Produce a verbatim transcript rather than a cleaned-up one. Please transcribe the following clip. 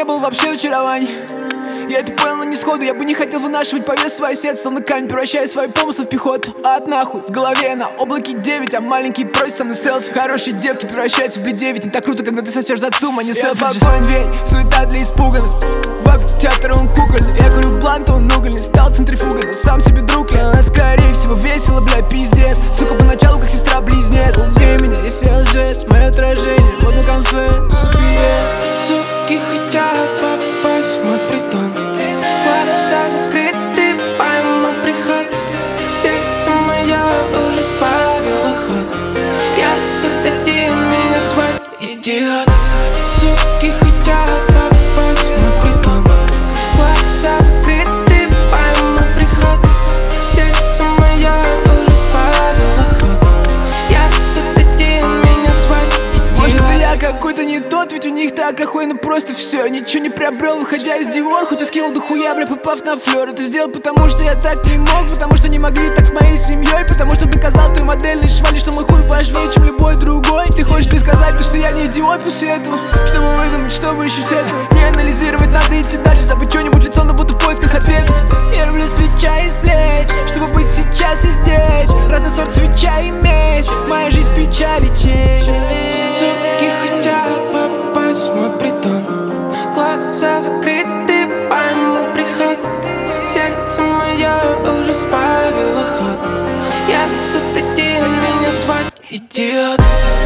не было вообще разочарований. Я это понял, но не сходу. Я бы не хотел вынашивать по весу свое сердце, словно камень, превращая свои помыслы в пехоту. А от нахуй в голове на облаке девять, а маленький просит со мной селфи. Хорошие девки превращаются в бледевять. Не так круто, когда ты сосешь за цум, а не селфи. Я спокоен, верь, суета для испуганных. Вокруг театра он кукольный. Я курю блант, он угольный. Стал центрифугой, но сам себе друг. Я, скорее всего, весело, бля, пиздец. Сука, поначалу как сестра-близнец. Убей меня, если я лжец. Мое отражение, вот на конфет. Суки хотят попасть в мой притон. Глаза закрыты, пойму приход. Сердце мое уже сбавило ход. Я тут один, меня звать идиот. Суки хотят попасть в мой притон. Глаза закрыты, пойму приход. Сердце мое уже сбавило ход. Я тут один, меня звать идиот. Может, я какой-то не тот, ведь у них так охуенно просто все. Ничего не приобрел, выходя из Dior. Хоть и скинул дохуя, бля, попав на флёр. Это сделал, потому что я так не мог. Потому что не могли так с моей семьей. Потому что доказал той модельной швали, что мой хуй важнее, чем любой другой. Ты хочешь мне сказать, то, что я не идиот после этого? Чтобы выдумать, чтобы еще с этого не анализировать, надо идти дальше. Забыть что-нибудь лицо, но буду в поисках ответов. Я люблю с плеча и с плеч, чтобы быть сейчас и здесь. Разный сорт свеча и меч, моя жизнь печаль и честь. Суки хотят попасть в мой притон. Глаза закрыты, пойму приход. Сердце мое уже сбавило ход. Я тут один, меня звать идиот.